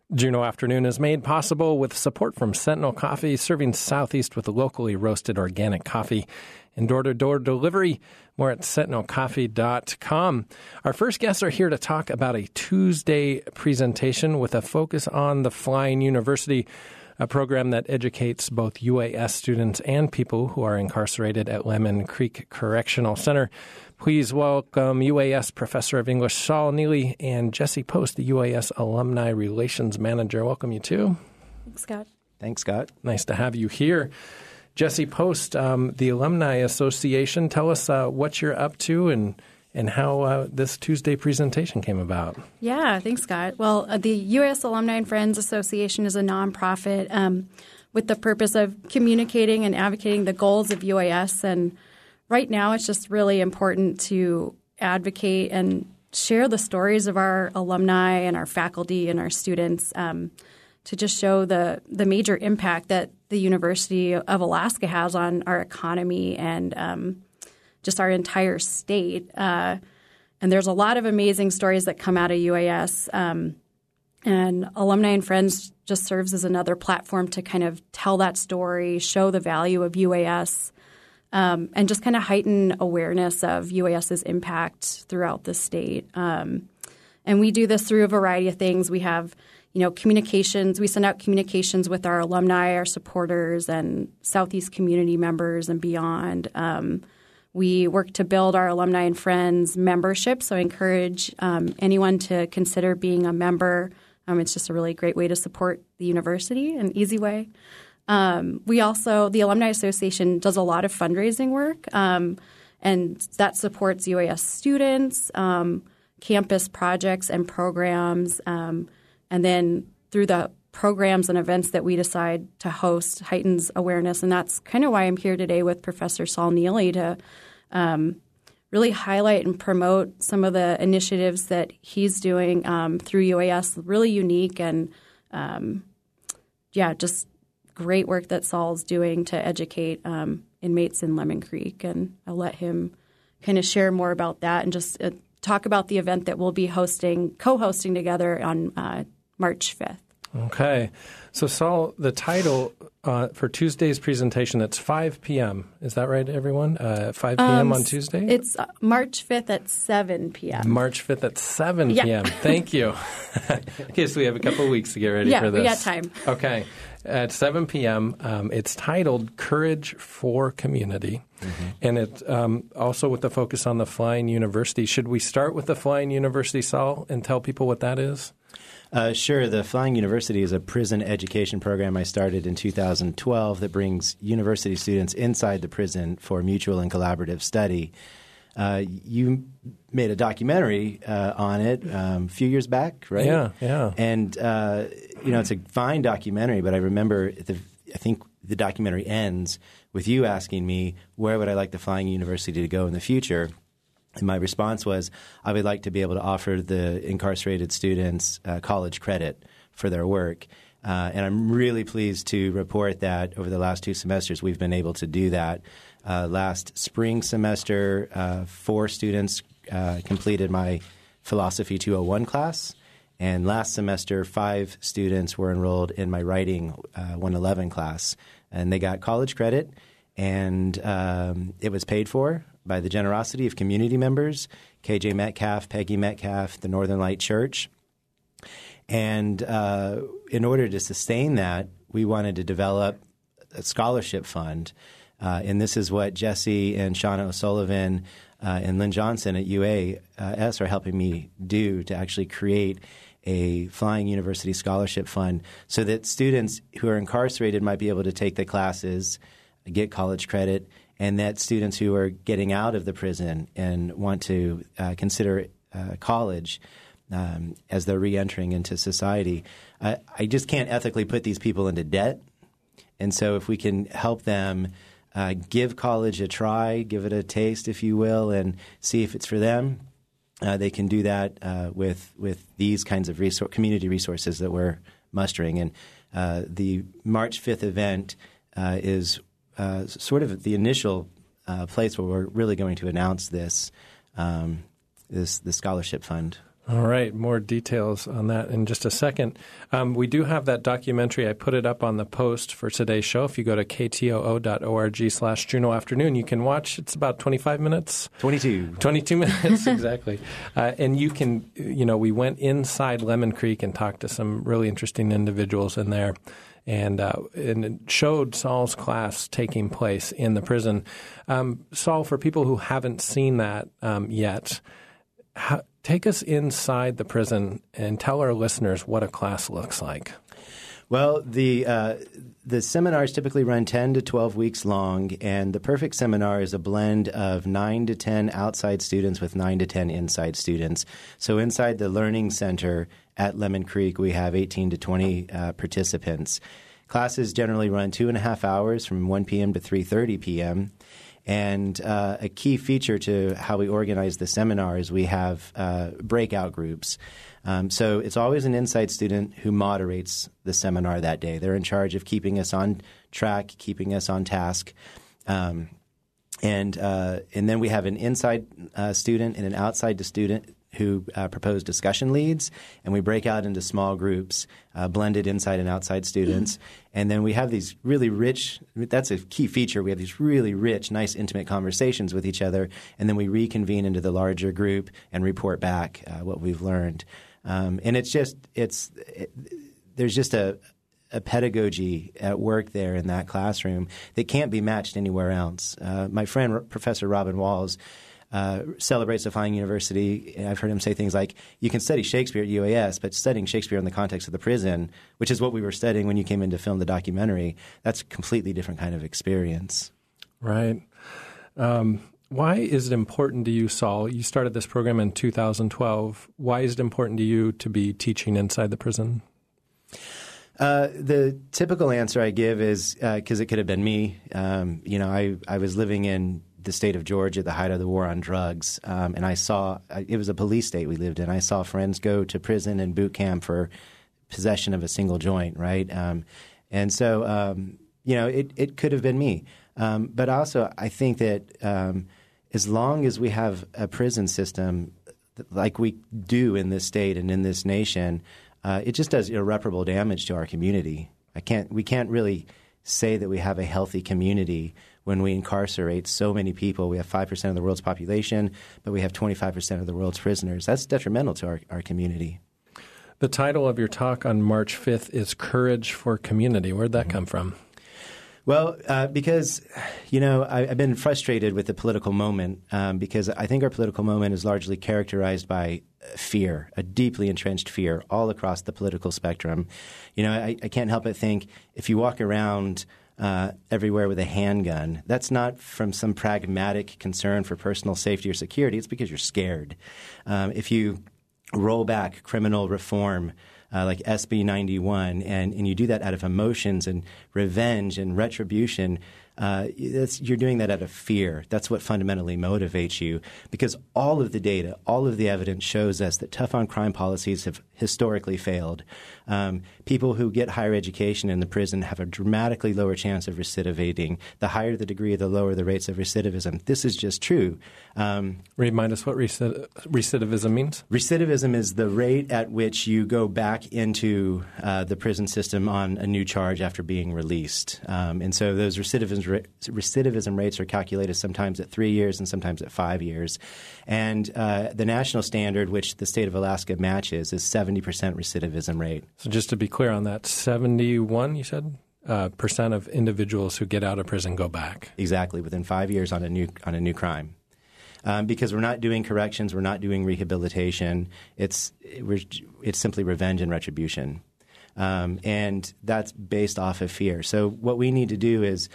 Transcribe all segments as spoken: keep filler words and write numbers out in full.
Juneau Afternoon is made possible with support from Sentinel Coffee, serving Southeast with locally roasted organic coffee and door-to-door delivery. More at sentinel coffee dot com. Our first guests are here to talk about a Tuesday presentation with a focus on the Flying University, a program that educates both U A S students and people who are incarcerated at Lemon Creek Correctional Center. Please welcome U A S Professor of English Saul Neely and Jesse Post, the U A S Alumni Relations Manager. Welcome, you two. Thanks, Scott. Thanks, Scott. Nice to have you here. Jesse Post, um, the Alumni Association, tell us uh, what you're up to and and how uh, this Tuesday presentation came about. Yeah, thanks, Scott. Well, uh, the U A S Alumni and Friends Association is a nonprofit um, with the purpose of communicating and advocating the goals of U A S. And right now, it's just really important to advocate and share the stories of our alumni and our faculty and our students um, to just show the the major impact that the University of Alaska has on our economy and um, just our entire state. Uh, and there's a lot of amazing stories that come out of U A S. Um, and Alumni and Friends just serves as another platform to kind of tell that story, show the value of U A S, um, and just kind of heighten awareness of UAS's impact throughout the state. Um, and we do this through a variety of things. We have You know, communications, we send out communications with our alumni, our supporters, and Southeast community members and beyond. Um, we work to build our Alumni and Friends membership, so I encourage um, anyone to consider being a member. Um, it's just a really great way to support the university, an easy way. Um, we also, the Alumni Association does a lot of fundraising work, um, and that supports U A S students, um, campus projects and programs, um and then through the programs and events that we decide to host heightens awareness. And that's kind of why I'm here today with Professor Saul Neely to um, really highlight and promote some of the initiatives that he's doing um, through U A S, really unique and, um, yeah, just great work that Saul's doing to educate um, inmates in Lemon Creek. And I'll let him kind of share more about that and just uh, talk about the event that we'll be hosting, co-hosting together on uh, March fifth. Okay. So, Saul, the title uh, for Tuesday's presentation, it's five p.m. Is that right, everyone? Uh, five p.m. Um, on Tuesday? It's uh, March fifth at seven p.m. March fifth at seven p.m. Yeah. Thank you. Okay, so we have a couple of weeks to get ready yeah, for this. Yeah, we got time. Okay. At seven p.m., um, it's titled Courage for Community, mm-hmm. and it um, also with the focus on the Flying University. Should we start with the Flying University, Saul, and tell people what that is? Uh, sure. The Flying University is a prison education program I started in two thousand twelve that brings university students inside the prison for mutual and collaborative study. Uh, you made a documentary uh, on it um, a few years back, right? Yeah, yeah. And, uh, you know, it's a fine documentary, but I remember the, I think the documentary ends with you asking me, where would I like the Flying University to go in the future? And my response was, I would like to be able to offer the incarcerated students uh, college credit for their work. Uh, and I'm really pleased to report that over the last two semesters we've been able to do that. Uh, last spring semester, uh, four students uh, completed my Philosophy two oh one class. And last semester, five students were enrolled in my Writing uh, one eleven class. And they got college credit, and um, it was paid for by the generosity of community members, K J Metcalf, Peggy Metcalf, the Northern Light Church. And uh, in order to sustain that, we wanted to develop a scholarship fund. Uh, and this is what Jesse and Shauna O'Sullivan uh, and Lynn Johnson at U A S are helping me do to actually create a Flying University Scholarship Fund so that students who are incarcerated might be able to take the classes, get college credit, and that students who are getting out of the prison and want to uh, consider uh, college um, as they're reentering into society. Uh, I just can't ethically put these people into debt. And so if we can help them uh, give college a try, give it a taste, if you will, and see if it's for them, uh, they can do that uh, with with these kinds of resor- community resources that we're mustering. And uh, the March fifth event uh, is Uh, sort of the initial uh, place where we're really going to announce this um, this the scholarship fund. All right, more details on that in just a second. Um, we do have that documentary. I put it up on the post for today's show. If you go to k t o o dot org slash Juneau Afternoon, you can watch. It's about twenty-five minutes. twenty-two. twenty-two minutes, exactly. Uh, and you can, you know, we went inside Lemon Creek and talked to some really interesting individuals in there. And, uh, and it showed Saul's class taking place in the prison. Um, Saul, for people who haven't seen that um, yet, how, take us inside the prison and tell our listeners what a class looks like. Well, the uh, the seminars typically run ten to twelve weeks long, and the perfect seminar is a blend of nine to ten outside students with nine to ten inside students. So inside the Learning Center at Lemon Creek, we have eighteen to twenty uh, participants. Classes generally run two and a half hours from one p.m. to three thirty p.m., and uh, a key feature to how we organize the seminar is we have uh, breakout groups. Um, so it's always an inside student who moderates the seminar that day. They're in charge of keeping us on track, keeping us on task. Um, and uh, and then we have an inside uh, student and an outside student who uh, propose discussion leads, and we break out into small groups, uh, blended inside and outside students. And then we have these really rich – that's a key feature. We have these really rich, nice, intimate conversations with each other, and then we reconvene into the larger group and report back uh, what we've learned. Um, and it's just – it's it, there's just a – a pedagogy at work there in that classroom that can't be matched anywhere else. Uh, my friend, Professor Robin Walls, uh, celebrates Defying University. And I've heard him say things like, you can study Shakespeare at U A S, but studying Shakespeare in the context of the prison, which is what we were studying when you came in to film the documentary, that's a completely different kind of experience. Right. Um, why is it important to you, Saul? You started this program in two thousand twelve. Why is it important to you to be teaching inside the prison? Uh, the typical answer I give is because uh, it could have been me. Um, you know, I, I was living in the state of Georgia at the height of the war on drugs, um, and I saw – it was a police state we lived in. I saw friends go to prison and boot camp for possession of a single joint, right? Um, and so, um, you know, it, it could have been me. Um, but also I think that um, as long as we have a prison system like we do in this state and in this nation – Uh, it just does irreparable damage to our community. I can't. We can't really say that we have a healthy community when we incarcerate so many people. We have five percent of the world's population, but we have twenty-five percent of the world's prisoners. That's detrimental to our, our community. The title of your talk on March fifth is Courage for Community. Where'd that come from? Well, uh, because, you know, I, I've been frustrated with the political moment um, because I think our political moment is largely characterized by fear, a deeply entrenched fear all across the political spectrum. You know, I, I can't help but think if you walk around uh, everywhere with a handgun, that's not from some pragmatic concern for personal safety or security. It's because you're scared. Um, if you roll back criminal reform Uh, like S B ninety-one, and, and you do that out of emotions and revenge and retribution, uh, it's, you're doing that out of fear. That's what fundamentally motivates you, because all of the data, all of the evidence shows us that tough-on-crime policies have historically failed. Um, people who get higher education in the prison have a dramatically lower chance of recidivating. The higher the degree, the lower the rates of recidivism. This is just true. Um, Remind us what recid- recidivism means. Recidivism is the rate at which you go back into uh, the prison system on a new charge after being released. Um, and so those recidivism, ra- recidivism rates are calculated sometimes at three years and sometimes at five years. And uh, the national standard, which the state of Alaska matches, is seventy percent recidivism rate. So just to be clear on that, seventy-one, you said, uh, percent of individuals who get out of prison go back. Exactly, within five years on a new on a new crime. Um, because we're not doing corrections, we're not doing rehabilitation. It's we're, it's simply revenge and retribution, um, and that's based off of fear. So what we need to do is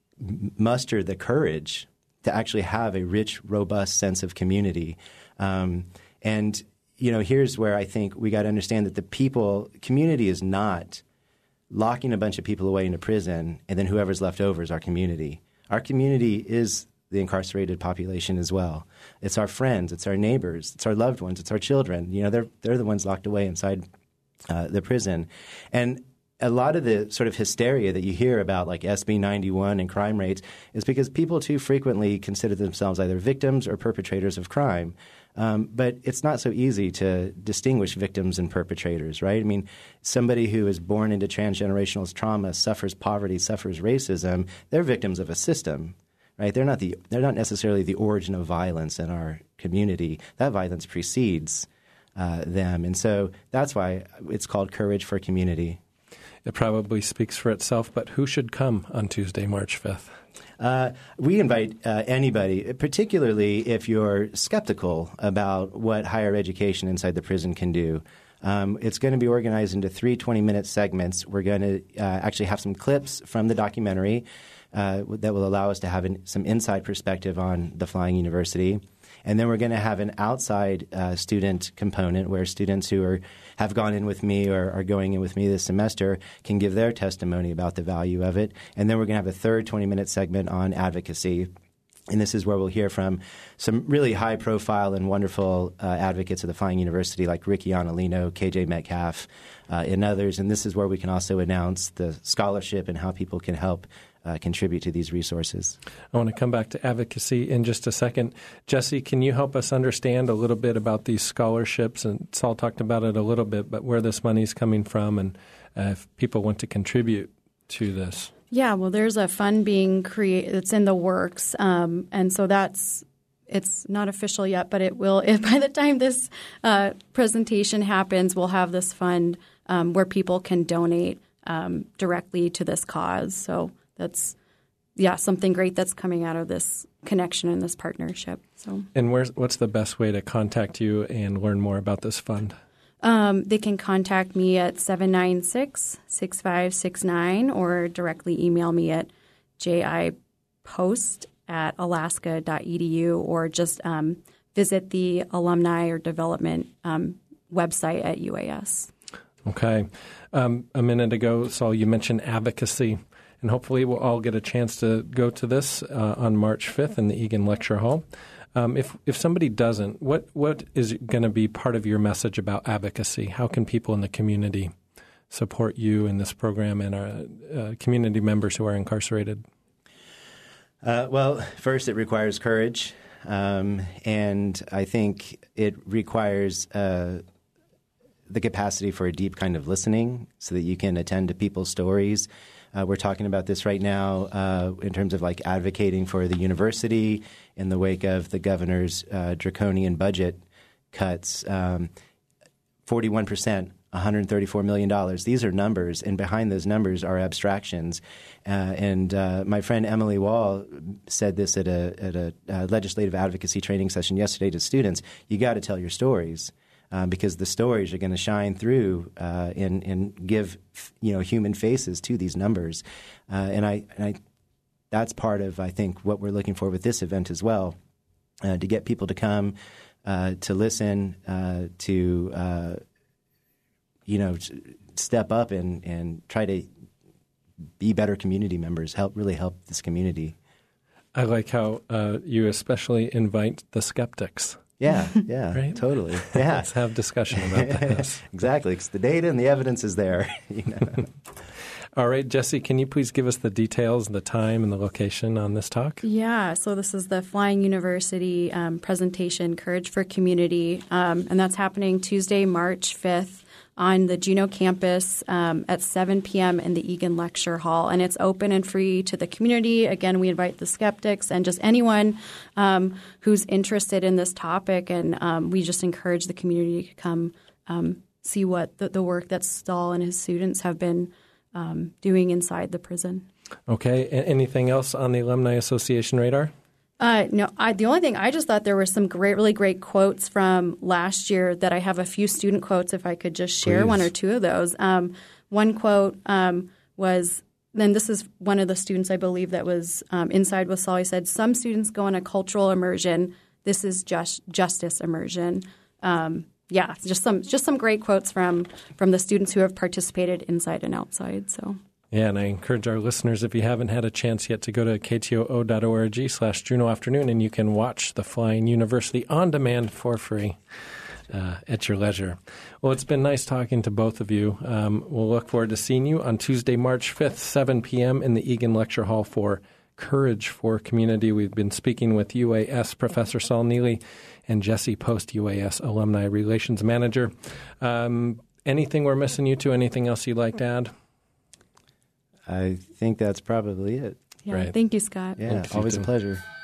muster the courage to actually have a rich, robust sense of community. Um, and you know, here's where I think we got to understand that the people community is not locking a bunch of people away into prison, and then whoever's left over is our community. Our community is the incarcerated population as well. It's our friends, it's our neighbors, it's our loved ones, it's our children. You know, they're they're the ones locked away inside uh, the prison. And a lot of the sort of hysteria that you hear about, like S B ninety-one and crime rates, is because people too frequently consider themselves either victims or perpetrators of crime. Um, but it's not so easy to distinguish victims and perpetrators, right? I mean, somebody who is born into transgenerational trauma, suffers poverty, suffers racism, they're victims of a system, right? They're not the they're not necessarily the origin of violence in our community. That violence precedes uh, them, and so that's why it's called Courage for Community. It probably speaks for itself, but who should come on Tuesday, March fifth? Uh, we invite uh, anybody, particularly if you're skeptical about what higher education inside the prison can do. Um, it's going to be organized into three twenty-minute segments. We're going to uh, actually have some clips from the documentary uh, that will allow us to have an, some inside perspective on the Flying University. And then we're going to have an outside uh, student component where students who are have gone in with me or are going in with me this semester can give their testimony about the value of it. And then we're going to have a third twenty-minute segment on advocacy. And this is where we'll hear from some really high-profile and wonderful uh, advocates of the Flying University like Ricky Onalino, K J Metcalf, uh, and others. And this is where we can also announce the scholarship and how people can help Uh, contribute to these resources. I want to come back to advocacy in just a second. Jesse, can you help us understand a little bit about these scholarships? And Saul talked about it a little bit, but where this money is coming from and uh, if people want to contribute to this. Yeah, well, there's a fund being created. It's in the works, um, and so that's it's not official yet, but it will. If by the time this uh, presentation happens, we'll have this fund um, where people can donate um, directly to this cause. So that's, yeah, something great that's coming out of this connection and this partnership. So, and where's what's the best way to contact you and learn more about this fund? Um, they can contact me at seven nine six, six five six nine or directly email me at jipost at alaska dot e d u or just um, visit the alumni or development um, website at U A S. Okay. Um, a minute ago, Saul, you mentioned advocacy. And hopefully we'll all get a chance to go to this uh, on March fifth in the Egan Lecture Hall. Um, if if somebody doesn't, what what is going to be part of your message about advocacy? How can people in the community support you in this program and our uh, community members who are incarcerated? Uh, well, first it requires courage, um, and I think it requires uh, the capacity for a deep kind of listening so that you can attend to people's stories. Uh, we're talking about this right now uh, in terms of like advocating for the university in the wake of the governor's uh, draconian budget cuts. Um, forty-one percent, one hundred thirty-four million dollars. These are numbers, and behind those numbers are abstractions. Uh, and uh, my friend Emily Wall said this at a, at a uh, legislative advocacy training session yesterday to students. You got to tell your stories. Uh, because the stories are going to shine through uh, and, and give, you know, human faces to these numbers. Uh, and I, and I, that's part of, I think, what we're looking for with this event as well, uh, to get people to come, uh, to listen, uh, to, uh, you know, step up and, and try to be better community members, help really help this community. I like how uh, you especially invite the skeptics. Yeah, yeah, right? Totally. Yeah. Let's have discussion about this. Exactly. Because the data and the evidence is there. You know? All right, Jesse, can you please give us the details, the time, and the location on this talk? Yeah, so this is the Flying University um, presentation, Courage for Community, um, and that's happening Tuesday, March fifth on the Juneau campus um, at seven p.m. in the Egan Lecture Hall. And it's open and free to the community. Again, we invite the skeptics and just anyone um, who's interested in this topic. And um, we just encourage the community to come um, see what the, the work that Stahl and his students have been um, doing inside the prison. Okay. A- anything else on the Alumni Association radar? Uh, no, I, the only thing, I just thought there were some great, really great quotes from last year that I have a few student quotes, if I could just share Please. one or two of those. Um, one quote um, was, then this is one of the students, I believe, that was um, inside with Saul. He said, some students go on a cultural immersion. This is just justice immersion. Um, yeah, just some just some great quotes from, from the students who have participated inside and outside. So. Yeah, and I encourage our listeners, if you haven't had a chance yet, to go to k t o o dot org slash Juneau Afternoon, and you can watch the Flying University on demand for free. uh, at your leisure. Well, it's been nice talking to both of you. Um, we'll look forward to seeing you on Tuesday, March fifth, seven p.m. in the Egan Lecture Hall for Courage for Community. We've been speaking with U A S Professor Saul Neely and Jesse Post, U A S Alumni Relations Manager. Um, anything we're missing, you two? Anything else you'd like to add? I think that's probably it. Yeah, Right. Thank you, Scott. Yeah, Thanks, you always a too. pleasure.